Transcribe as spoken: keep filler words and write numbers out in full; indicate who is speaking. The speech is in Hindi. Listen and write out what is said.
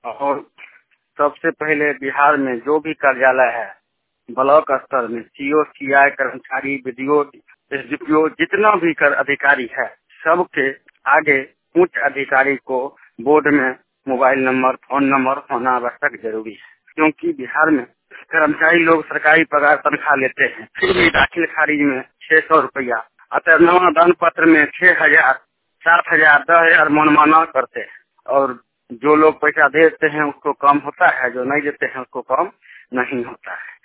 Speaker 1: और सबसे पहले बिहार में जो भी कार्यालय है ब्लॉक स्तर में सीओ सीआई कर्मचारी बीडीओ एसडीपीओ जितना भी कर अधिकारी है सबके आगे उच्च अधिकारी को बोर्ड में मोबाइल नंबर फोन नंबर होना आवश्यक जरूरी है, क्योंकि बिहार में कर्मचारी लोग सरकारी पगार तनख्वाह लेते हैं, फिर भी दाखिल खारिज में छह सौ रुपया अतः नवा दान पत्र में छह हजार सात हजार दस हजार मनमाना करते हैं और जो लोग पैसा देते हैं उसको कम होता है, जो नहीं देते हैं उसको कम नहीं होता है।